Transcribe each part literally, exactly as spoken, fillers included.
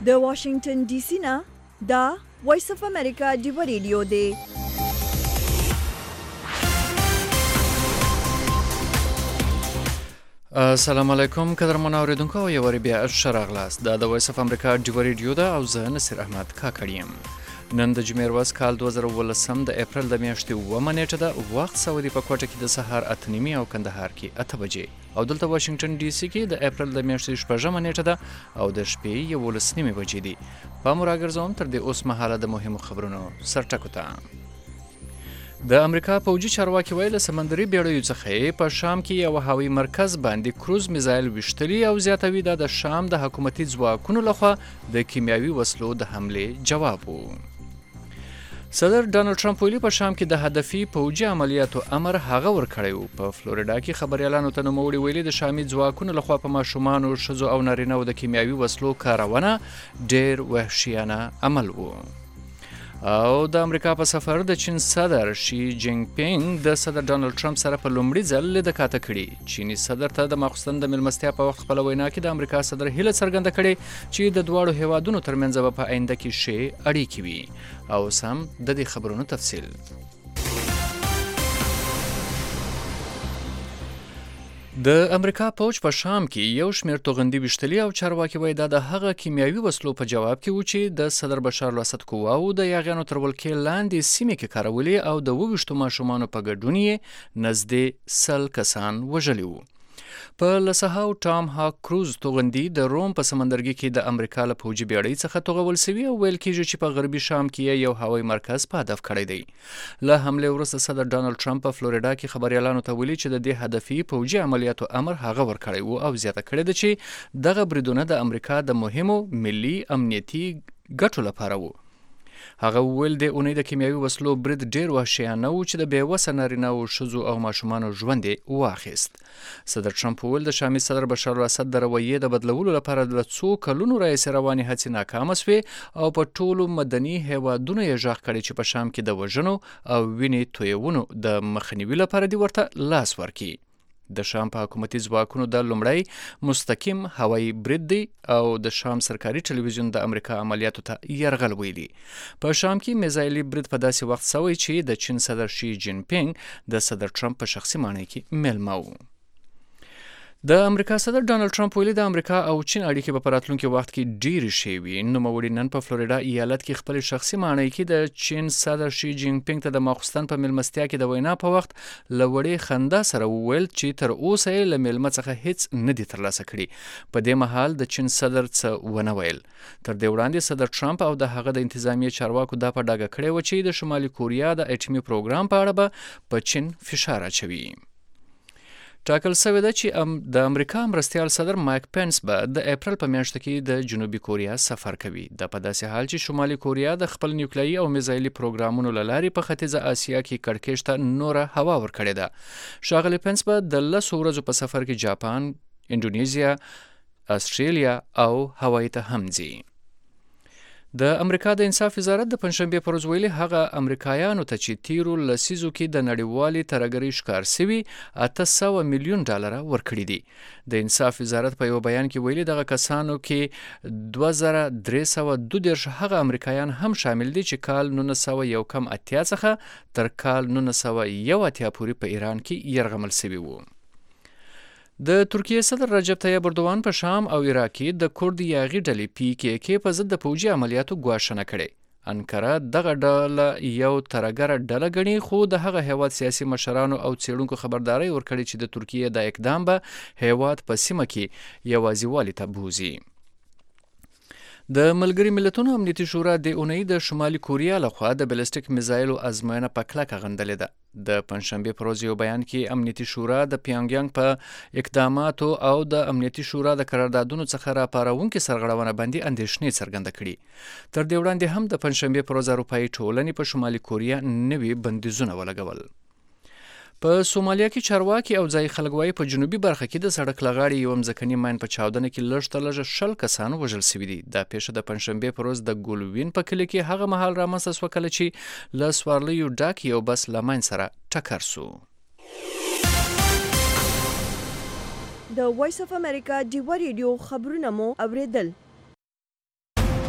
د واشنگټن ډي سي نه دا وایس اف امریکا ډیو ریډیو دی. السلام علیکم قدرمن اوریدونکو، یو ری بیا شراغلاس دا د وایس اف امریکا ډیو ریډیو دا او زه نصیر احمد کاکړیم. نن د جمعې ورځ کال دوه زره ولسم د اپریل د میاشتې اوومه نیټه ده. وخت سعودي په کوټه کې د سهار اته نیمې او کندهار کې اته بجې او دلته واشنگټن ډي سي کې د اپریل د میاشتې شپږمه نیټه ده او د شپې یولس نیمې بجې دي. په مراګرځوم تر دې اوس مهاله د مهمو خبرونو سرټکو ته. د امریکا پوځي چارواکي ویل سمندري بیړیو څخه په شام کې یو هوایي مرکز باندې کروز میزایل وشتلی او زیاتوي دا د شام د حکومتي ځواکونو لخوا د کیمیاوي وسلو د حمله جواب وو. صدر ډانلډ ټرمپ ویلي په شام کې د هدفي پوځي عملیاتو امر هغه ورکړی وو. په فلوریډا کې خبريالانو ته نوموړي ویلي د شامي ځواکونو لخوا په ماشومانو، ښځو او نارینه‌و د کیمیاوي وسلو کارونه ډېر وحشیانه عمل وو. او د امریکا په سفر د چین صدر شي جینګ پینګ د صدر ډانلډ ټرمپ سره په لومړي ځل لید کاته کړي. چینی صدر ته د ماخوستن د ملمستیا په وخت خپل وینا کې د امریکا صدر هیله څرګنده کړي چې د دواړو هیوادونو ترمنځ په آینده کې ښې اړیکې وي. او سم د دې خبرونو تفصیل. د امریکا پوځ په شام کې یو شمېر توغندي وشتلي او چارواکي وایي دا د هغه کیمیاوي وسلو په جواب کې و چې د صدر بشار الاسد قواو د یاغیانو تر ولکې لاندې سیمې کې کارولې او د اوویشتو ماشومانو په ګډون یې نږدې سل کسان وژلي وو. په لسهاو ټام هاک کروز توغندي د روم په سمندرګي کې د امریکا له پوځي بیړۍ څخه توغول سوي او ویل کېږي چې په غربي شام کې یو هوایي مرکز په هدف کړی دی. له حملې وروسته صدر ډانلډ ټرمپ په فلوریډا کې خبريالانو ته ویلي چې د دې هدفي پوځي عملیاتو امر هغه ورکړی وو او زیاته کړې ده چې دغه بریدونه د امریکا د مهمو ملي امنیتي ګټو لپاره وو. هغه ویل د اونۍ د کیمیاوي وسلو برید ډیر وحشیانه و چې د بیوسه نارینه‌و، ښځو او ماشومانو ژوند یې واخیست. صدر ټرمپ ویل د شامي صدر بشار الاسد د رویې د بدلولو لپاره د څو کلونو راهیسې روانې هڅې ناکامه سوې او په ټولو مدني هیوادونو یې غږ کړی چې په شام کې د وژنو او وینې تویونو د مخنیوي لپاره دې ورته لاس ورکړي. د شام په حکومتي ځواکونو د لومړی مستقیم هوایي برید دی او د شام سرکاري ټلویزیون د امریکا عملیاتو ته یرغل ویلي. په شام کې میزایلي برید په داسې وخت سوی چې د چین صدر شي جین پینګ د صدر ټرمپ په شخصي ماڼۍ کې میلمه و. د امریکا صدر ډانلډ ټرمپ ویلي د امریکا او چین اړیکې په راتلونکي وخت کې ډېرې ښې وي. نوموړي نن په فلوریډا ایالت کې خپل شخصي ماڼۍ کې د چین صدر شي جینګ پینګ ته د ماخوستن په میلمستیا کې د وینا په وخت له وړې خندا سره وویل چې تر اوسه یې له میلمه څخه هیڅ نه دي ترلاسه کړي. په دې مهال د چین صدر څه ونه ویل. تر دې وړاندې صدر ټرمپ او د هغه د انتظامیې چارواکو دا په ډاګه کړې و چې د شمالي کوریا د اټومي پروګرام په اړه به په چین فشار اچوي. ټاکل شوې ده چې د امریکا مرستیال صدر مایک پنس به د اپریل په میاشت کې د جنوبي کوریا سفر کوي. دا په داسې حال چې شمالي کوریا د خپل نیوکلیایي او میزایلي پروګرامونو له لارې په ختیځه اسیا کې کړکېچ ته نوره هوا ورکړې ده. ښاغلی پنس به د لسو ورځو په سفر کې جاپان، انډونیزیا، استرالیا او هوایي ته هم ځي. د امریکا د انصاف وزارت د پنځشنبې پر ورځ ویلي هغه امریکایانو ته چې تیرو لسیزو کې د نړیوالې ترهګرۍ ښکار سوي اته سوه میلیون ډالره ورکړي دي. د انصاف وزارت په یو بیان کې ویلي دغه کسانو کې دوه زره درې سوه دوه دېرش هغه امریکایان هم شامل دي چې کال نولس سوه یو کم اتیا څخه تر کال نولس سوه یو اتیا پورې په ایران کې یرغمل سوي وو. د ترکیې صدر رجب طیب اردوان په شام او عراق کې د کورد یاغي ډلې پی کې کې په ضد د پوځي عملیاتو ګواښنه کړې. انکره دغه ډله یو ترهګره ډله ګڼي خو د هغه هیواد سیاسي مشرانو او څېړونکو خبرداری ورکړې چې د ترکیې د اقدام به هیواد په سیمه کې یوازیوالي ته بوځي. د ملګري ملتونو امنیتي شورا د اونۍ د شمالي کوریا لخوا د بلستیک میزایلو ازموینه په کلکه غندلې ده. د پنځشنبې پر ورځ یو بیان کې امنیتي شورا د پیونګیانګ په اقداماتو او د امنیتي شورا د قراردادونو څخه راپارونکې سرغړونه باندې اندېښنې څرګنده کړي. تر دې وړاندې هم د پنځشنبې پر ورځ اروپایي ټولنې په شمالي کوریا نوي بندیزونه ولګول. په سومالیا کې چارواکي او ځایي خلک وایي په جنوبي برخه کې د سړک له غاړې یو مځکني ماین په چاودنه کې لږ تر لږه شل کسان وژل سوي دي. دا پیښه د پنځشنبې پر ورځ د ګولوین په کلي کې هغه مهال رامنځته شوه کله چې له سوارلیو ډک یو بس له ماین سره ټکر سو. د وایس اف امریکا ډیو ریډیو خبرونه مو اوریدل.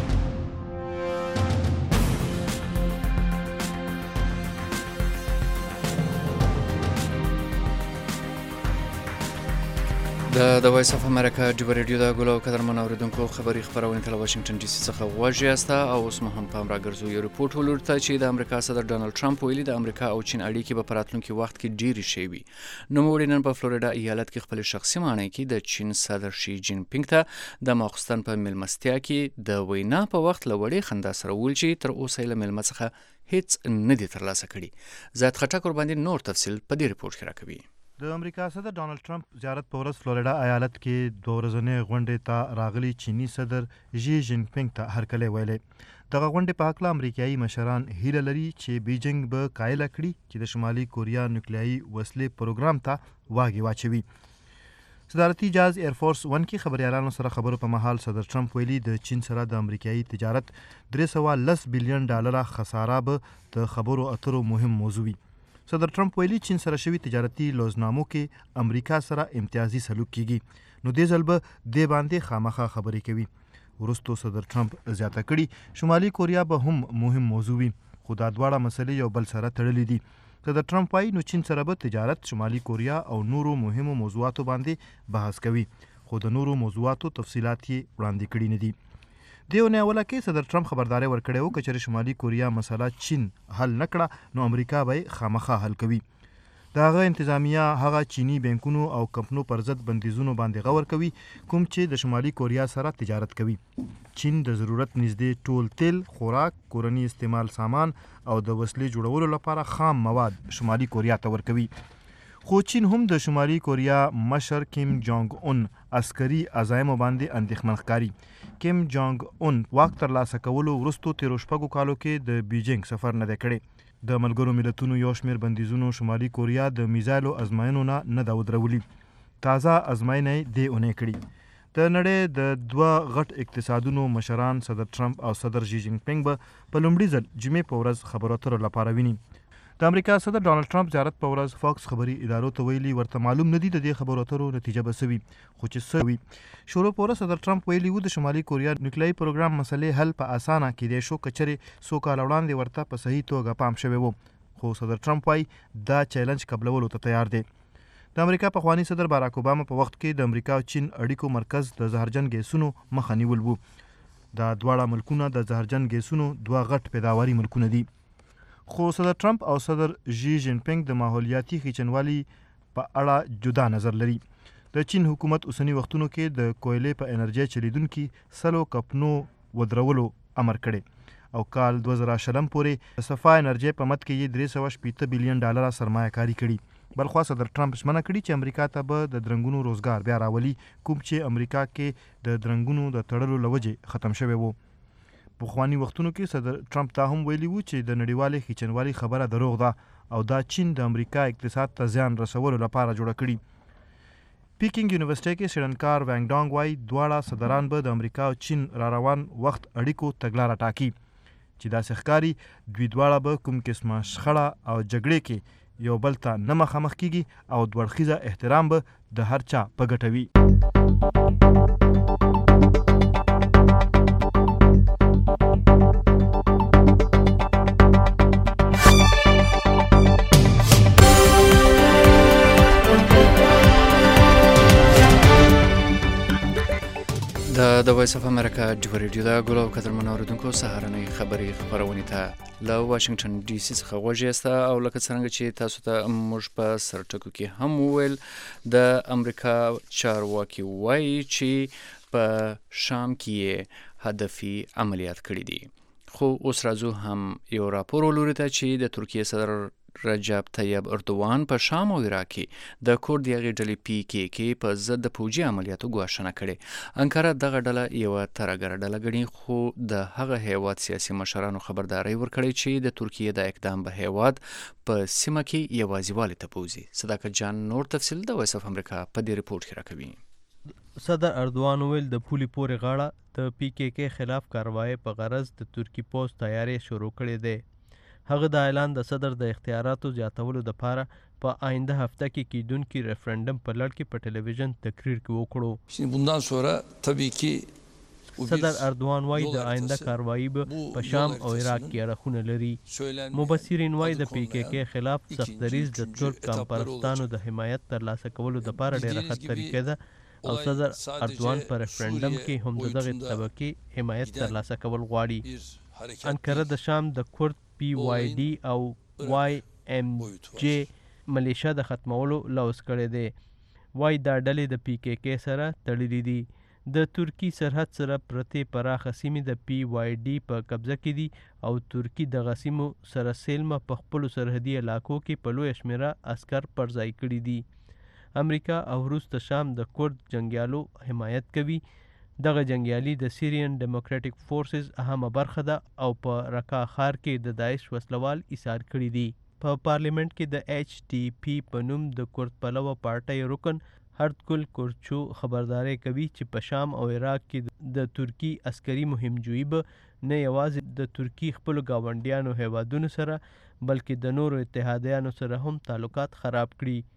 د د وایس اف امریکا ډیو ریډیو د ګلو قدرمن اوریدونکو خبري خبرونه تل واشنگټن ډي سي څخه غواړي استا او اوس مهم پام راګرځو یو ریپورت ولرته چې د امریکا صدر ډونالد ټرمپ ویلي د امریکا او چین اړیکې په راتلونکي وخت کې ډېری شي وي. نو موږ نن په فلوریدا ایالت کې خپل شخصي معنی کې د چین صدر شي جین پینګ ته د ماخستن په ملمستیا کې د وینا په وخت لوړې خندا سره ول چې تر اوسه له ملمت څخه هیڅ نه دي ترلاسه کړي. زیات خټک ور باندې نور تفصیل په دې ریپورت کې راکوي. د امریکا صدر ډونالد ټرمپ زیارت په ورځ فلوریدا ایالت کې دوه ورځنۍ غونډې ته راغلي چینی صدر ژی جین پینګ ته هرکلی ویلی. دغه غونډې په هکله امریکایي مشران هیله لري چې بیجینګ به قایله کړي چې د شمالي کوریا نیوکلیایي وسلې پروګرام ته واګې واچوي. صدارتي جهاز ایرفورس ون کې خبریالانو سره خبرو په مهال صدر ټرمپ ویلي د چین سره د امریکایي تجارت درې سوه لس بلیون ډالره خساره به د خبرو اترو مهم موضوع وي. صدر ټرمپ ویلي چین سره شوي تجارتي لوزنامو کې امریکا سره امتیازي سلوک کیږي، نو دې ځل به دې باندې خامخا خبرې کوي. وروستو صدر ټرمپ زیاته کړي شمالي کوریا به هم مهم موضوع وي، خو دا دواړه مسلې یو بل سره تړلې دي. صدر ټرمپ وایي نو چین سره به تجارت، شمالي کوریا او نورو مهمو موضوعاتو باندې بحث کوي، خو د نورو موضوعاتو تفصیلات یې وړاندې کړي نه دي. د یونې اوله کې صدر ټرمپ خبرداری ورکړی و که چېرې شمالي کوریا مسله چین حل نه کړه نو امریکا به یې خامخا حل کوي. د هغه انتظامیه هغه چینی بانکونو او کمپنو پر ضد بندیزونو باندې غور کوي کوم چې د شمالي کوریا سره تجارت کوي. چین د ضرورت نږدې ټول تیل، خوراک، کورني استعمال سامان او د وسلې جوړولو لپاره خام مواد شمالي کوریا ته ورکوي. خو چین هم د شمالي کوریا مشر کیم جونګ اون عسکري عزایمو باندې اندېښمن ښکاري. کیم جونګ اون واک ترلاسه کولو وروستو تیرو شپږو کالو کې د بیجینګ سفر نه دی کړی. د ملګرو ملتونو یو شمېر بندیزونو شمالي کوریا د میزایلو ازمایینو نه نه ده ودرولي. تازه ازمایینه یې دې اونۍ کړي. د نړۍ د دوه غټ اقتصادونو مشران صدر ټرمپ او صدر ژی جین پینګ به په لومړي ځل جمعې په ورځ خبرو اترو لپاره ویني. د امریکا صدر ډونالد ټرمپ زیارت په ورځ فاکس خبري ادارو ته ویلي ورته معلوم نه دي د دې خبرو اترو نتیجه به څه وي، خو چې څه وي. شروع په ورځ صدر ټرمپ ویلي و د شمالي کوریا نیوکلیایي پروګرام مسلې حل په اسانه کیدای شو که چېرې څو کاله وړاندې ورته په صحیح توګه پام شوی و، خو صدر ټرمپ وایي دا چیلنج قبلولو ته تیار دی. د امریکا پخوانی صدر باراک اوباما په وخت کې د امریکا او چین اړیکو مرکز د زهرجن ګیسونو مخه نیول و. دا دواړه ملکونه د زهرجن ګیسونو دوه غټ پیداواري ملکونه دي. خو صدر ټرمپ او صدر ژی جین پینګ د ماحولیاتي خیچنوالي په اړه جدا نظر لري. د چین حکومت اوسنی وختونو کې د کویلې په انرژي چلیدونکي سلو کپنو ودرولو امر کړی او کال دوه زره شلم پورې د صفا انرژي په مد کې یې درې سوه شپېته بلیون ډالره سرمایه کاري کړي. بلخوا صدر ټرمپ ژمنه کړي چې امریکا ته به د درنګونو روزګار بیا راولي کوم چې امریکا کې د درنګونو د تړلو له وجې ختم شوی و. پخواني وختونو کې صدر ټرمپ ته هم ویلي وو چې د نړیوالې خیچنوالي خبره دروغ ده او دا چین د امریکا اقتصاد ته زیان رسولو لپاره جوړه کړي. پیکینګ یونیورسيټي کې څېړنکار وانګ ډانګ وایي دواړه صدران به د امریکا او چین را روان وخت اړیکو تګلاره ټاکي چې داسې ښکاري دوی دواړه به کوم قسمه شخړه او جګړې کې یو بل ته نه مخامخ کیږي او دوړخیزه احترام به د هر چا په ګټه وي. د د وایس اف امریکا ډیو ریډیو د ګلو قدرمن اوریدونکو سهارنۍ خبري خبرونه ته له واشنگټن ډي سي څخه غوږی او لکه څنګه چې تاسو ته موږ په سرټکو کې هم وویل د امریکا چارواکي وایي چې په شام کې هدفي عملیات کړي دي. خو اوس راځو هم یو راپور ولوري ته چې د ترکیه صدر رجب طیب اردوان په شام او عراق کې د کورد یغې ډلې پی کې کې په ضد د پوجي عملیاتو ګواښنه کړې. انکاره دغه ډله یو ترګر ډله ګڼي، خو د هغه هیواد سیاسي مشرانو خبرداري ورکړي چې د ترکیه د اقدام به هیواد په سیمه کې یوازیوالی ته بوزي. صداقت جان نور تفصیل د وایس اف امریکا په دې ریپورت کې راکوي. صدر اردوان ویل د پولي پورې غاړه د پی کې کې خلاف کاروایی په غرض د ترکی پوز تیاری شروع کړې ده. هغه د اعلان د صدر د اختیاراتو زیاتولو لپاره په آینده هفته کې کیدونکي ریفرندم په لړ کې په ټلویزیون تقریر کې وکړو. Şimdi bundan sonra tabii ki صدر اردوان وایي د آینده کاروایی به په شام او عراق کې اړخونه لري. مبصرین وایي د پی کې کې خلاف سخت دریځ د ترک کمپرستانو د حمایت ترلاسه کولو لپاره ډېره ښه طریقه ده او صدر اردوان پر ریفرنډم کې هم د دغه طبقې حمایت ترلاسه کول غواړي. انکره د شام د کورد پی وای ډي او وای ایم جی ملیشیا د ختمولو لوز کړی دی. وای دا ډلې د پی کې کې سره تړلې دي. د ترکی سرحد سره پرتې پراخه سیمې د پی وای ډي په قبضه کې دي او ترکی دغه سیمو سره سیلمه په خپلو سرحدي علاقو کې په لویه شمېره عسکر پر ځای کړي دي. امریکا او روس د شام د کورد جنګیالو حمایت کوي. دغه جنګیالي د سیریان ډیموکراټک فورسز اهمه برخه ده او په رقا ښار کې د داعش وسلوال ایثار کړي دي. په پارلیمنت کې د ایچ ټي پی په نوم د کورد پلوه پارټۍ رکن هردګل کورچو خبرداری کوي چې په شام او عراق کې د ترکی عسکري مهمجویي به نه یوازې د ترکی خپلو ګاونډیانو هیوادونو سره بلکې د نورو اتحادیانو سره هم تعلقات خراب کړي.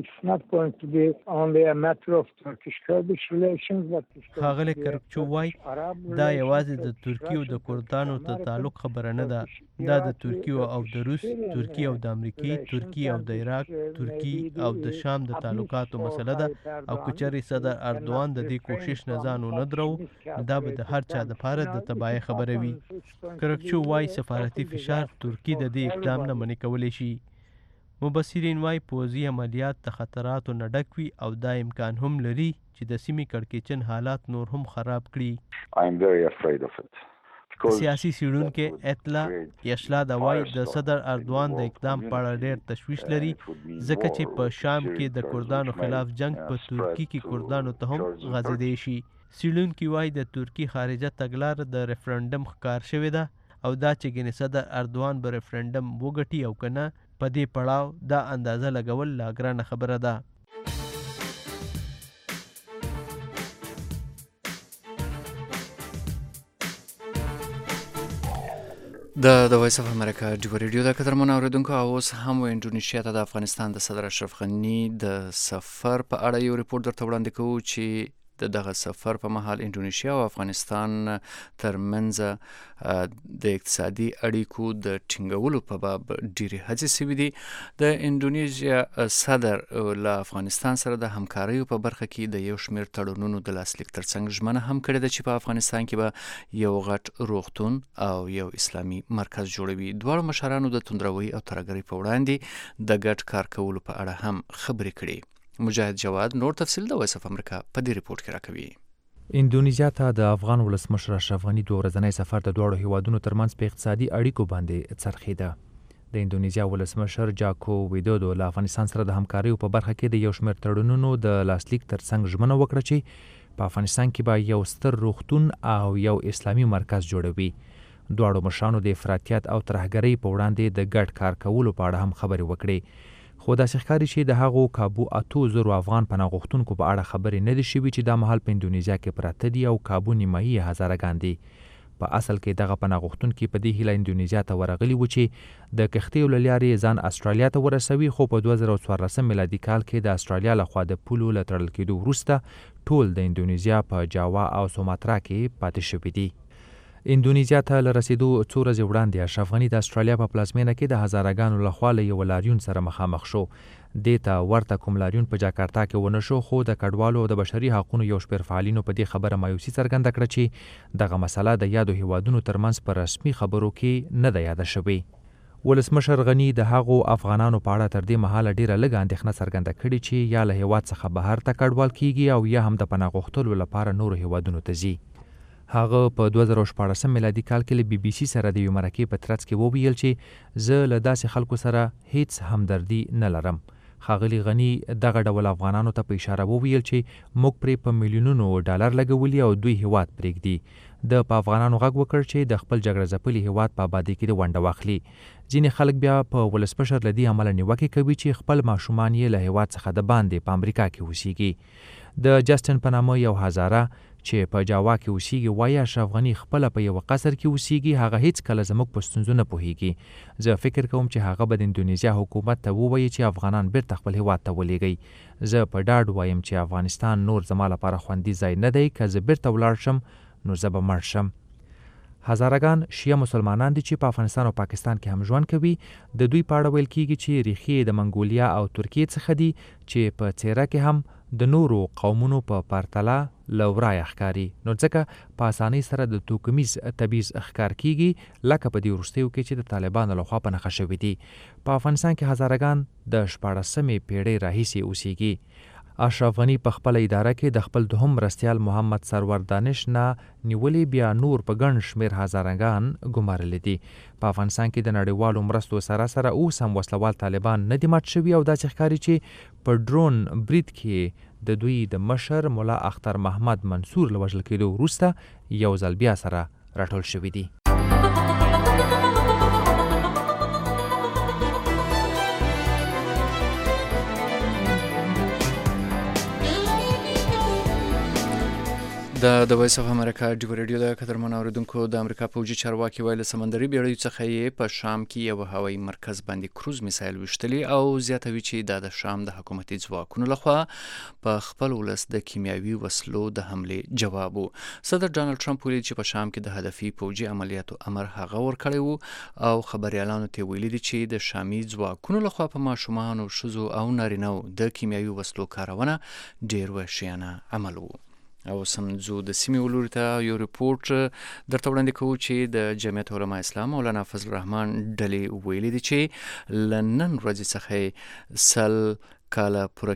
ښاغلی کرکچو وایي دا یوازې د ترکی او د کردانو د تعلق خبره نه ده. دا د ترکی او د روس، ترکی او د امریکې، ترکی او د عراق، ترکی او د شام د تعلقاتو مسله ده او که چېرې صدر اردوان د دې کوشش نه ځان ونه درو دا به د هر چا دپاره د تباهۍ خبره وي. کرکچو وایي سفارتي فشار ترکی د دې اقدام نه منع کولی شي. مبصرین وایي پوځي عملیات د خطراتو نه ډک وي او دا امکان هم لري چې د سیمې کړکېچن حالات نور هم خراب کړي. سیاسي څېړونکی اطلاع یشلا د وایي د صدر اردوان د اقدام په اړه ډېر تشویش لري ځکه چې په شام کې د کردانو خلاف جنگ په ترکی کې کردانو ته هم غځېدی شي. څېړونکي وایي د ترکی خارجه تګلاره د ریفرنډم ښکار شوې ده او دا چې ګنې صدر اردوان به ریفرنډم وګټي او که نه په دې پړاو دا اندازه لګول لا ګرانه خبره ده. د د وایس اف امریکا ډیو ریډیو د قدرمن اوریدونکو اوس هم انډونیشیا ته د افغانستان د صدر اشرف غنی د سفر په اړه یو ریپورت درته وړاندې کوو چې د دغه سفر په مهال انډونیشیا او افغانستان ترمنځ د اقتصادي اړیکو د ټینګولو په باب ډېرې هڅې شوي دي. د انډونیشیا صدر له افغانستان سره د همکاریو په برخه کې د یو شمېر تړونونو د لاسلیک ترڅنګ ژمنه هم کړې ده چې په افغانستان کې به یو غټ روغتون او یو اسلامي مرکز جوړوي. دواړو مشرانو د توندروي او ترهګرۍ په وړاندې د ګډ کار کولو په اړه هم خبرې کړې. مجاهد جواد نور تفصیل د وایس اف امریکا په دې ریپورت کې راکوي. اندونیزیا ته د افغان ولسمشر اشرف غنی دوه ورځنی سفر د دواړو هیوادونو ترمنځ په اقتصادي اړیکو باندې څرخیده. د اندونیزیا ولسمشر جاکو ویدودو له افغانستان سره د همکاریو په برخه کې د یو شمېر تړونونو د لاسلیک ترڅنګ ژمنه وکړه چې په افغانستان کې به یو ستر روغتون او یو اسلامي مرکز جوړوي. دواړو مشرانو د افراطیت او ترهګرۍ په وړاندې د ګډ کار کولو په اړه هم خبرې وکړې. خو داسې ښکاري چې د هغو کابو اتو زرو افغان پناه غوښتونکو په اړه خبرې نه دي شوي چې دا مهال په اندونیزیا کې پراته دي او کابو نیمایي هزارهګان دي. په اصل کې دغه پناه غوښتونکي په دې هیله اندونیزیا ته ورغلي وو چې د کښتیو له لارې ځان استرالیا ته ورسوي، خو په دوه زره څوارلسم میلادي کال کې د استرالیا لخوا د پولو له تړل کېدو وروسته ټول د اندونیزیا په جاوا او سوماترا کې پاتې شوي دي. اندونیزیا ته له رسیدو څو ورځې وړاندې اشرف غني د استرالیا په پلازمینه کې د هزارهګانو لخوا له یوه لاریون سره مخامخ شو. دې ته ورته کوم لاریون په جاکارتا کې ونه شو، خو د کډوالو او د بشري حقونو یو شمېر فعالینو په دې خبره مایوسي څرګنده کړه چې دغه مسله د یادو هیوادونو ترمنځ په رسمي خبرو کې نه ده یاده شوې. ولسمشر غني د هغو افغانانو په اړه تر دې مهاله ډیره لږه اندېښنه څرګنده کړې چې یا له هیواد څخه بهر ته کډوال کیږي او یا هم د پناه غوښتلو لپاره نورو هیوادونو ته ځي. هغه په دوه زره شپاړسم میلادي کال کې له بي بي سي سره د یو مرکې په ترڅ کې وویل چې زه له داسې خلکو سره هیڅ همدردي نه لرم. ښاغلي غني دغه ډول افغانانو ته په اشاره وویل چې موږ پرې په میلیونونو ډالر لګولي او دوی هیواد پرېږدي. د په افغانانو غږ وکړ چې د خپل جګړه ځپلي هیواد په آبادۍ کې د ونډه واخلي. ځینې خلک بیا په ولسمشر له دې عمله نیوکې کوي چې خپل ماشومان یې له هیواد څخه د باندې په امریکا کې اوسیږي. د جسټن په نامه یو هزاره چې په جاوا کې اوسیږي وایي اشرف غني خپله په یوه قصر کې اوسیږي، هغه هیڅ کله زموږ په ستونزو نه پوهیږي. زه فکر کوم چې هغه به د اندونیزیا حکومت ته ووایي چې افغانان بیرته خپل هیواد ته ولېږئ. زه په ډاډ وایم چې افغانستان نور زما لپاره خوندي ځای نه دی. که زه بیرته ولاړ شم نو زه به مړ شم. هزارهګان شیعه مسلمانان دي چې په افغانستان او پاکستان کې هم ژوند کوي. د دوی په اړه ویل کیږي چې ریښې د منګولیا او ترکیې څخه دي چې په څیره کې هم د نورو قومونو په پرتله له ورایه ښکاري، نو ځکه په اسانۍ سره د توکمیز تبعیض ښکار کیږي، لکه په دې وروستیو کې چې د طالبانو لخوا په نښه شوي دي. په افغانستان کې هزارهګان د شپاړسمې پیړۍ راهیسې اوسیږي. اشرف غنی په خپل اداره کې د خپل دوهم مرستیال محمد سرور دانش نه نیولې بیا نور په ګڼ شمېر هزارهګان ګمارلي دي. په افغانستان کې د نړیوالو مرستو سره سره اوس هم وسلوال طالبان نه دي مات شوي او داسې ښکاري چې په ډرون برید کې د دوی د مشر ملا اختر محمد منصور له وژل کېدو وروسته یو ځل بیا سره راټول شوي دي. د د وایس اف امریکا ډیو ریډیو د قدرمن اوریدونکو د امریکا پوځي چارواکي ویل سمندري بیړیو څخه یې په شام کې یو هوایي مرکز باندې کروز میسایل وشتلي او زیاتوي چې دا د شام د حکومتي ځواکونو لخوا په خپل ولس د کیمیاوي وسلو د حملې جواب وو. صدر ډانلډ ټرمپ ویلي چې په شام کې د هدفي پوځي عملیاتو امر هغه ورکړی وو او خبريالانو ته ویلي دي چې د شامي ځواکونو لخوا په ماشومان او ښځو او نارینهو د کیمیاوي وسلو کارونه ډیر وحشیانه عمل وو. او سمځو د سیمې ولوري ته یو ریپورت درته وړاندې کوو چې د جمعیت علما اسلام مولانا فضل الرحمن ډلې ویلي دي چې له نن ورځې څخه سل کاله پوره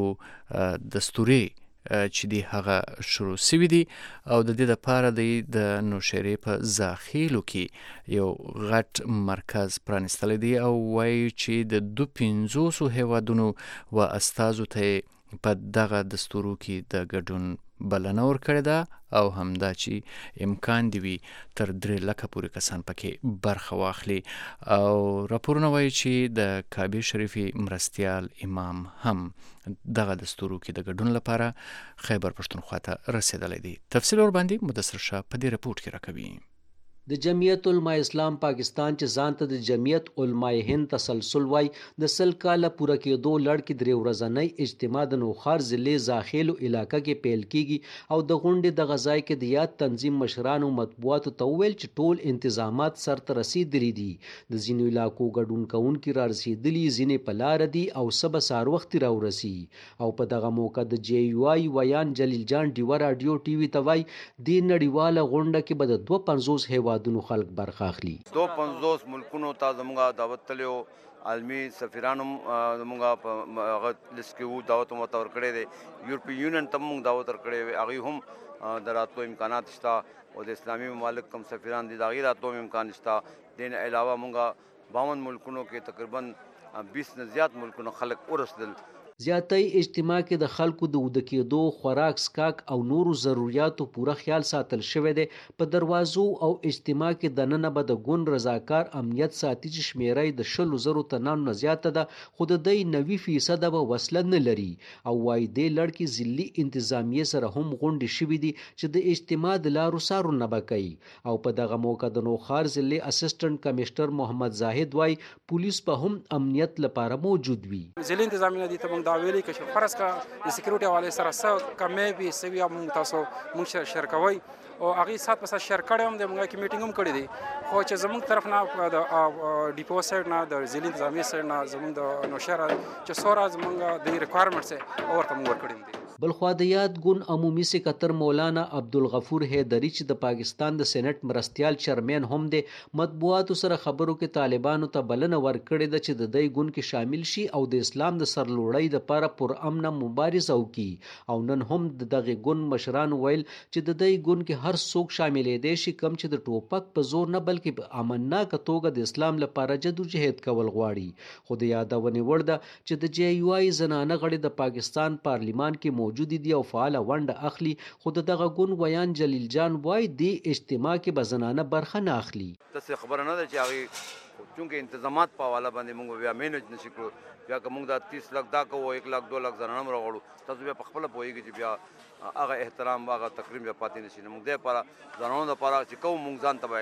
کېدو دستوري چې دی هغه شروع سوي دي او د دې لپاره دی د نوشیرې په زاخیلو کې یو غټ مرکز پرانستلی دی او وایي چې د دو پنځوسو هیوادونو و استازو ته په دغه دستورو کې د ګډون بلنه ورکړې ده او همدا چې امکان دی وي تر درې لکه پورې کسان پکې برخه واخلي. او راپورونه وایي چې د کعبې شریفي مرستیال امام هم دغه دستورو کې د ګډون لپاره خیبر پښتونخوا ته رسېدلی دی. تفصیل ور باندې مدثر شاه په دې رپورټ کې راکوي. د جمعیت علما اسلام پاکستان چې ځان ته د جمعیت علما هند تسلسل وای د سل کاله پوره کېدو لړ کې درې ورځنۍ اجتماع د نوخار ضلع زاخیلو علاقه کې پیل کیږي او د غونډې د غځای کې د یاد تنظیم مشرانو مطبوعاتو ته ویل چې ټول انتظامات سرته رسیدلي دي. د ځینو علاقو ګډون کوونکي را رسیدلي، ځینې په لار دي او سبا سار وخت را ورسي. او په دغه موقع د جی یو آی ویان جلیل جان ډیو رادیو ټي وي ته وای د نړیواله غونډه کې به د دوه پنځوس هیواد دونو خلق برخه اخلي. دو پنځوس ملکونو ته زموږه دعوت تلو، عالمي سفیرانو زموږه په هغه لیست کې وو، دعوت مو ته ورکړی دی. یورپي یونین ته موږ دعوت ورکړی وی، هغوی هم د راتلو امکانات شته او د اسلامي ممالک کوم سفیران دي د هغوی راتلو امکان شته. دې نه علاوه موږ باون ملکونو کې تقریبا بیس نه زیات ملکونو خلک ورسېدل. زیاتۍ اجتماع کې د خلکو د وده کېدو، خوراک سکاک او نورو ضرورتو پوره خیال ساتل شوی دی. په دروازو او اجتماع کې دننه به د ګوند رضاکار امنیت ساتي چې شمیره د شلو زرو تنانو نه زیاته ده، خو د دوی نوي فیصده به وسله نه لري. او وایي دې لړ کې ضلعي انتظامیې سره هم غونډې شوي دي چې د اجتماع د لارو سارو نه به کوي. او په دغه موقع د نوخار ضلع اسسټنټ کمشنر محمد زاهد وایي پولیس به هم امنیت لپاره موجود وي. ضلعي انتظامیه دي ته موږ دا ویلي که چې فرض کړه د سکیورټي حوالې سره څه کمی وي څه وي موږ تاسو موږ شیر کوئ او هغې سات په سات شیر کړی هم دی، موږ کې میټینګ هم کړی دی. خو چې زموږ طرف نه د ډیپو سایډ نه د ضلعي انتظامیې سایډ نه زموږ د نوشهره چې څومره زموږ د ریکوایرمنټس دی ورته موږ ورکړي دي. بلخوا د یاد ګوند عمومي سکتر مولانا عبدالغفور حیدري چې د پاکستان د سېنات مرستیال چیرمن هم دی، مطبوعاتو سره خبرو کې طالبانو ته بلنه ورکړې ده چې د دې ګوند کې شامل شي او د اسلام د سرلوړۍ لپاره پر امن مبارزه وکړي. او نن هم د دغه ګوند مشرانو ویل چې د دې ګوند کې هر څوک شاملې دي شي کم چې د ټوپک په زور نه بلکې په امنناکه توګه د اسلام لپاره جدوجهد کول غواړي. خو د یادونې وړ ده چې د جی یو آی زنانه غړي د پاکستان پارلیمان کې موجود دي او فعاله ونډه اخلي. خو دغه ګوند ویان جلیل جان وای دی اجتماع کې به زنانه برخه نه اخلي. تاسو خبره نه ده چې هغه چونکه انتظامات په حواله باندې موږ بیا مینج نشو کړو. بیا که موږ دا تیس لک دا کوو یک لک دو لک زنانه راغړو تاسو بیا په خپل پوهیږئ چې بیا هغه احترام هغه تقریم بیا پاتې نشي. موږ دې لپاره زنانو لپاره چې کوم موږ ځان ته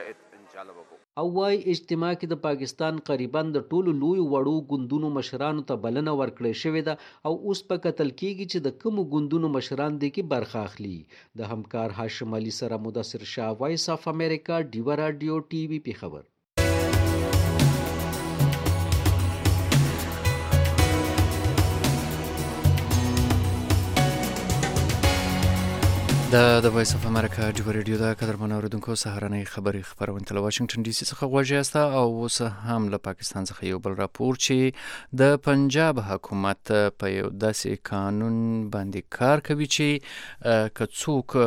انشاءالله وکړو. او وايي اجتماع کې د پاکستان قریبا د ټولو لوی وړو ګوندونو مشرانو ته بلنه ورکړې شوې ده او اوس په کتل کېږي چې د کومو ګوندونو مشران دي کې برخه اخلي. د همکار هاشم علي سره مدثر شاه، وایس اف امریکا، ډیوه رادیو ټي وي پیښور. د د وایس اف امریکا ډیوه رادیو د قدرمنو اوریدونکو سهارنۍ خبري خبرونه له واشنگټن ډي سي څخه غواړي است او اوس هم له پاکستان څخه یو بل راپور چې د پنجاب حکومت په یو داسې قانون باندې کار کوي چې کڅوک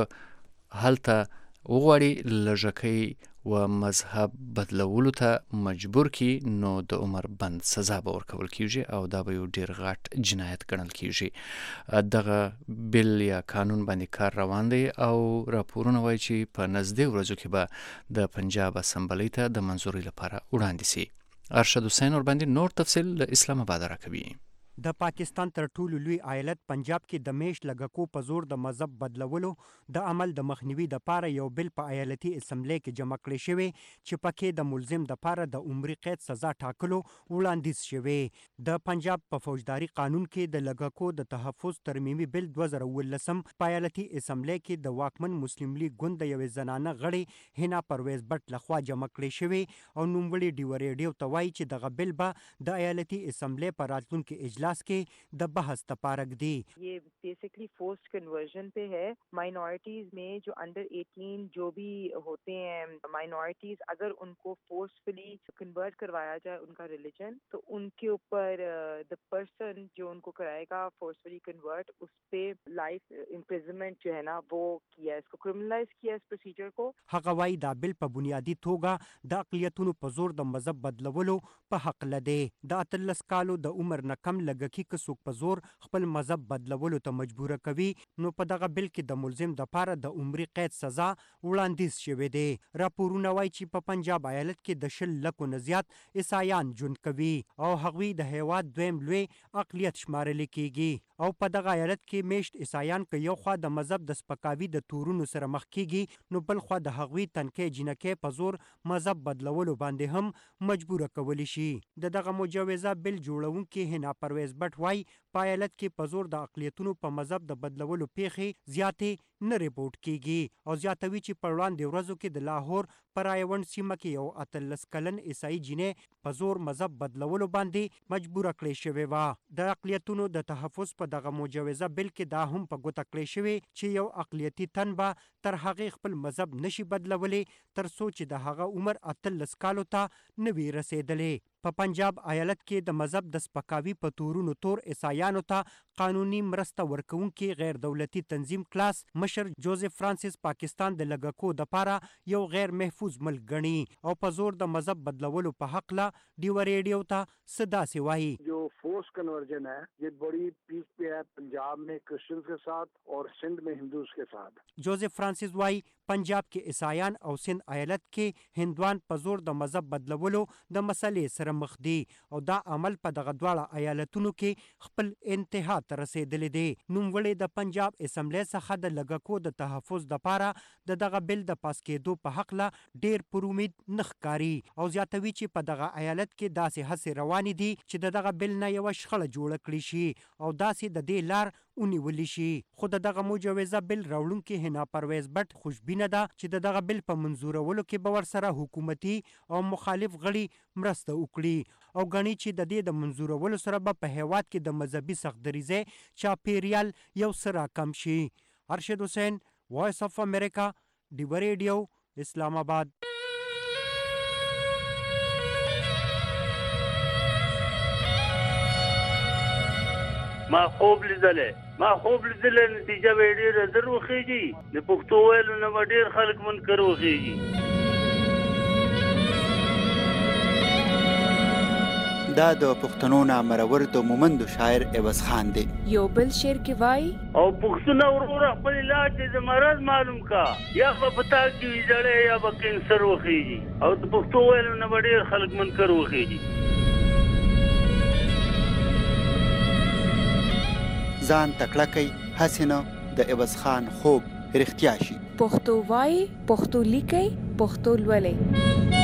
هلته وغواړي لږکۍ و مذهب بدلولو ته مجبور کی نو د عمر بند سزا به ورکول کیږي او دا به یو ډیر غټ جنایت ګڼل کیږي. دغه بل یا قانون باندې کار روان دی او راپورونه وایي چې په نږدې ورځو کې به د پنجاب اسمبلی ته د منظوري لپاره وړاندې سي. ارشد حسین اور باندې نور تفصیل له اسلام آباد راکوي. د پاکستان تر ټولو لوی ایالت پنجاب کې د میش لګکو په زور د مذهب بدلولو د عمل د مخنیوي د پاره یو بل په ایالتي اسمبلی کې جمع کړی شوی چې پکې د ملزم د پاره د عمري قید سزا ټاکلو وړاندیز شوی. د پنجاب په فوجداري قانون کې د لګکو د تحفظ ترمیمي بل دوه زره ولسم په ایالتي اسمبلی کې د واکمن مسلم لیگ ګوند د یوې زنانه غړي هنا پرویز بټ لخوا جمع کړی شوی او نوموړي ډیوه ریډیو ته وایي چې دغه بل به د ایالتي اسمبلی په راتلونکي اجلاس के द बहस तपारक दी. ये बेसिकली फोर्स्ड कन्वर्जन पे है. माइनॉरिटीज में जो अंडर अठारह जो भी होते हैं माइनॉरिटीज, अगर उनको फोर्सफुली कन्वर्ट करवाया जाए उनका रिलीजन तो उनके ऊपर द पर्सन जो उनको कराएगा फोर्सफुली कन्वर्ट उस पे लाइफ इम्प्रिजनमेंट जो है ना वो किया, इसको क्रिमिनलाइज किया इस प्रोसीजर को. हगवाई दा बिल په بنیادی توګه د اقلیتونو په زور د مذهب بدلولو په حق لده. د اتلس کالو د عمر نه کم لګکی که څوک په زور خپل مذهب بدلولو ته مجبور کوي نو په دغه بل کې د ملزم د پاره د عمري قید سزا وړاندیز شوی دی. راپورونه وایي چې په پنجاب ایالت کې د شل لکو نه زیات عیسایان ژوند کوي او هغوی د هیواد دویم لوی اقلیت شمارل کیږي او په دغه ایالت کې میشت عیسایان که یو خوا د مذهب د سپکاوي د تورونو سره مخ کیږي نو بل خوا د هغوی تنکۍ جنکۍ په زور مذهب بدلولو باندې هم مجبور کولی شي. د دغه مجوزه بل جوړونکي هنا پرویز بټ وای په ایالت کې په زور د اقلیتونو په مذهب د بدلولو پیښې زیاتې نه ریپورټ کیږي او زیاتوي چې په وړاندې ورځو کې د لاهور پر رایوند سیمه کې یو اتلس کلن عیسائی جینۍ په زور مذهب بدلولو باندې مجبور کړی شوی و. د اقلیتونو د تحفظ په دغه مجوزه بل کې دا هم په ګوته کړی شوی چې یو اقلیتي تن به تر هغې خپل مذهب نشي بدلولی تر څو چې د هغه عمر اتلس کالو ته نه وي رسیدلی. په پنجاب ایالت کې د مذهب د سپکاوي په تورونو تور عیسایانو ته قانوني مرسته ورکوونکي غیر دولتي تنظیم کلاس مشر جوزف فرانسیس پاکستان د لګکو د پاره یو غیر محفوظ ملک ګڼي او په زور د مذهب بدلولو په حق لا ډیوه ریډیو ته صدا سی وایي. जो फोर्स कन्वर्जन है ये बड़ी पीक पे है पंजाब में क्रिश्चियंस के साथ और सिंध में हिंदूज के साथ. جوزف فرانسیس وایي پنجاب کې عیسایان او سند ایالت کې هندوان په زور د مذهب بدلولو د مسلې سره مخ دي او دا عمل په دغه دواړه ایالتونو کې خپل انتها ته رسیدلی دی. نوموړی د پنجاب اسمبلی څخه د لګکو د تحفظ دپاره د دغه بل د پاس کېدو په هکله ډیر پر امید نه ښکاري او زیاتوي چې په دغه ایالت کې داسې هڅې روانې دي چې د دغه بل نه یوه شخړه جوړه کړي شي او داسې د دې لار ونیولی شي. خو د دغه مجوزه بل راوړونکي هنا پرویز بټ خوشبینه ده چې د دغه بل په منظورولو کې به ورسره حکومتي او مخالف غړي مرسته وکړي او ګڼي چې د دې د منظورولو سره به په هیواد کې د مذهبي سختدریزۍ چاپیریال یو څه راکم شي. ارشد حسین، وایس اف امریکا، ډیوه ریډیو، اسلام آباد. ما خوب لیدلې ما خوب لیدلې نتیجه به ډېره زر وخیږي. د پښتو ویلو نه به ډېر خلک منکر وخیږي. دا د پښتنو نامرور د مومندو شاعر عوض خان دی. یو بل شعر کې وایي او پښتون وروره خپل علاج د مرض معلوم کا یا په پتا کې ویځړې یا به کینسر وخیږي او د پښتو ویلو نه به ډېر خلک منکر وخیږي. ځان تکړه کوي هسې نه د عوض خان خوب رښتیا شي. پښتو وایي، پښتو لیکئ، پښتو لولئ.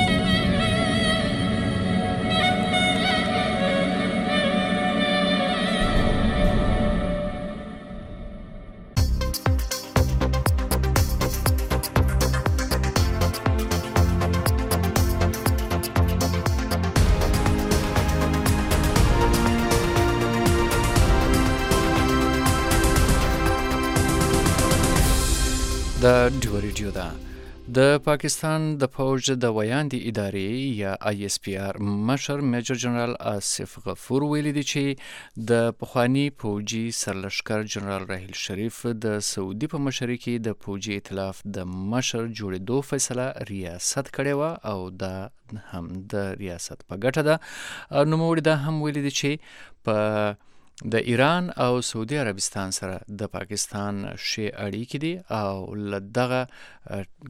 د ډیو ریډیو ده. د پاکستان د فوج د ویاندې ادارې یا آی اس پی آر مشر میجر جنرال آصف غفور ویلي دی چې د پخوانی فوجي سرلښکر جنرال راحیل شریف د سعودي په مشرۍ کې د فوجي ائتلاف د مشر جوړېدو فیصله ریاست کړې وه او دا هم د ریاست په ګټه ده. نوموړي دا هم ویلي دی چې په د ایران او سعودي عربستان سره د پاکستان ښې اړیکې دي او له دغه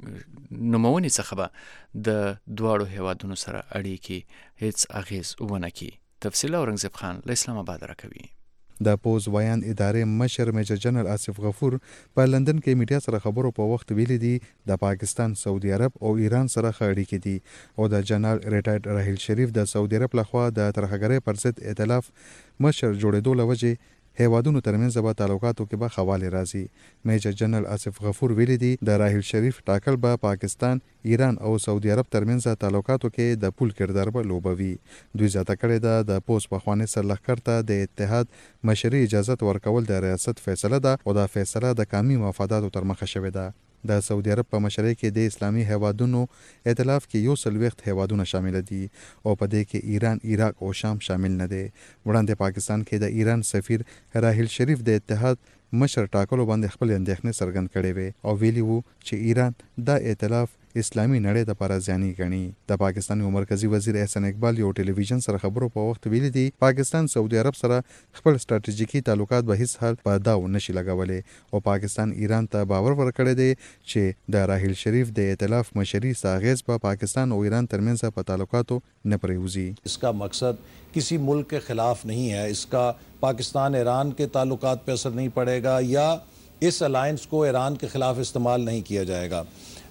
نومونې څخه به د دواړو هیوادونو سره اړیکې هیڅ اغیز ونه کړي. تفصیل اورنګزیب خان له اسلام آباد راکوي. د پوز ویان ادارې مشر میجر جنرال آصف غفور په لندن کې میډیا سره خبرو په وخت ویلي دي د پاکستان، سعودي عرب او ایران سره ښه اړیکې دي او د جنرال ریټایرډ راحیل شریف د سعودي عرب لخوا د ترهګرۍ پر ضد ائتلاف مشر جوړېدو له وجې هیوادونو ترمنځ به تعلقاتو کې به خواله راځي. میجر جنرال آصف غفور ویلي دي د راحیل شریف ټاکل به پاکستان، ایران او سعودي عرب ترمنځ تعلقاتو کې د پول کردار به لوبوي. دوی زیاته کړې ده د پوز پخوانی سرلښکر ته د اتحاد مشري اجازت ورکول د ریاست فیصله ده او دا فیصله د قومي مفاداتو تر مخه شوې ده. د سعودي عرب په مشرۍ کې د اسلامي هیوادونو ائتلاف کې یو څلوېښت هیوادونه شامل دي او په دې کې ایران، عراق او شام شامل نه دي. وړاندې پاکستان کې د ایران سفیر راحیل شریف د اتحاد مشر ټاکلو باندې خپل اندېښنې څرګند کړې وې او ویلي وو چې ایران دا ائتلاف اسلامي نړۍ د پاره ځاني ګڼي. د پاکستان یو مرکزی وزیر احسان اقبال یو ټلویزیون سره خبرو په وخت ویلي دي پاکستان سعودي عرب سره خپل ستراتیژیکي تعلقات به هیڅ حال په داو نشي لګولې او پاکستان ایران ته باور ورکړی دی چې د راحیل شریف د ائتلاف مشري ساغیز په پاکستان او ایران ترمنځ په تعلقاتو نه پریوزي. इसका मकसद किसी मुल्क के खिलाफ नहीं है, इसका पाकिस्तान ईरान के ताल्लुकात पे असर नहीं पड़ेगा या इस अलायंस को ईरान के खिलाफ इस्तेमाल नहीं किया जाएगा.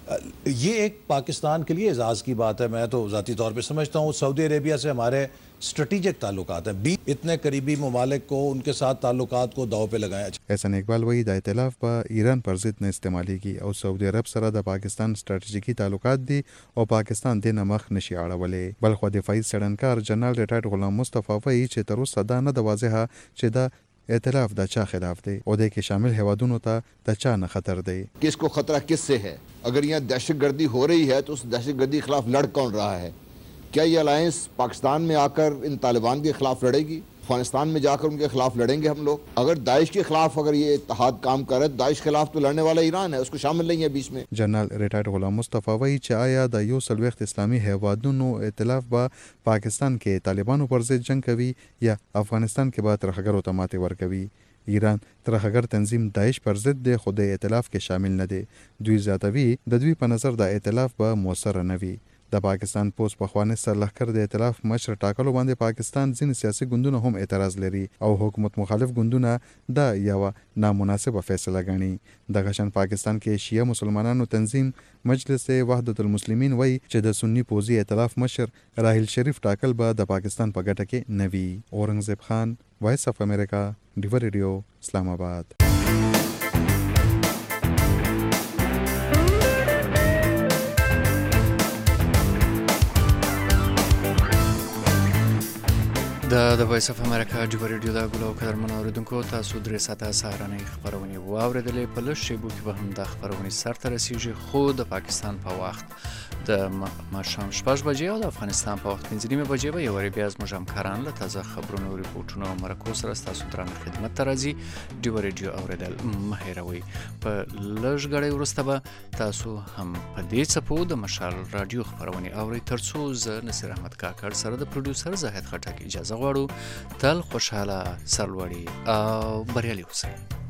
ये एक पाकिस्तान के लिए एजाज़ की बात है. मैं तो ज़ाती तौर पे समझता हूँ सऊदी अरेबिया से हमारे स्ट्रेटेजिक ताल्लुकात हैं. बी इतने करीबी ममालिक को उनके साथ ताल्लुकात को दाव पे लगाया. एहसान इकबाल वही द इतलाफ पर ईरान पर ज़िद न इस्तेमालेगी और सऊदी अरब सरा द पाकिस्तान स्ट्रेटेजिकी ताल्लुकात दी और पाकिस्तान दे नमख नशी आड़वले. बल्कि दिफाई सड़नकार जनरल रिटायर्ड गुलाम मुस्तफ़ा वही चे तरुस सदा न दवाज़ेहा चे दा ائتلاف دا چا خلاف دی او دې کې شامل هیوادونو ته د چا نه خطر دی. کس کو خطرہ کس سے ہے؟ اگر یہاں دہشت گردی ہو رہی ہے تو اس دہشت گردی کے خلاف لڑ کون رہا ہے؟ کیا یہ الائنس پاکستان میں آ کر ان طالبان کے خلاف لڑے گی؟ افغانستان میں جا کر ان کے خلاف لڑیں گے ہم لوگ؟ اگر داعش کے خلاف اگر یہ اتحاد کام کر رہا ہے داعش کے خلاف تو لڑنے والا ایران ہے, اس کو شامل نہیں ہے بیچ میں. جنرال ریٹائرڈ غلام مصطفی وایي چې آیا د یو څلوېښت اسلامي هیوادونو ائتلاف به پاکستان کې طالبانو پر ضد جنگ کوي یا افغانستان کې به ترهګرو ته ماتې ورکوي؟ ایران ترهګر تنظیم داعش پر ضد د خود ائتلاف کې شامل نه دی. دوی زیاتوي د دوی په نظر د ائتلاف به موثر نه وي. د پاکستان پوز پخوانی سرلښکر د ائتلاف مشر ټاکلو باندې پاکستان ځینې سیاسي ګوندونه هم اعتراض لري او حکومت مخالف ګوندونه دا یوه نامناسبه فیصله ګڼي. دغه شان پاکستان کې شیعه مسلمانانو تنظیم مجلس وحدت المسلمین وایي چې د سنی پوزي ائتلاف مشر راحیل شریف ټاکل به د پاکستان په ګټه کې نه وي. اورنګزیب خان، وایس اف امریکا، ډیو ریډیو، اسلام آباد. د د وایس اف امریکا ډیو ریډیو دا ګلو قدرمن اوریدونکو تاسو درې ساعته سهارنۍ خبرونه واوریدلې. په لږ شیبو کې به هم د خبرونې سرته رسیږي خو د پاکستان په وخت د ماښام شپږ بجې او د افغانستان په وخت پنځه نیمې بجې به یو وارې بیا زموږ همکاران له تازه خبرونو، ریپورټونو او مرکو سره ستاسو درانه خدمت ته راځي. ډیو ریډیو اوریدل مه هېروئ. په لږ ګړی وروسته به تاسو هم په دې څپو د مشال راډیو خبرونې اورئ تر څو زه نصیر احمد کاکړ سره د پروډیوسر زاهد خټک اجازه غواړو. تل خوشحاله، سرلوړي او بریالي اوسئ.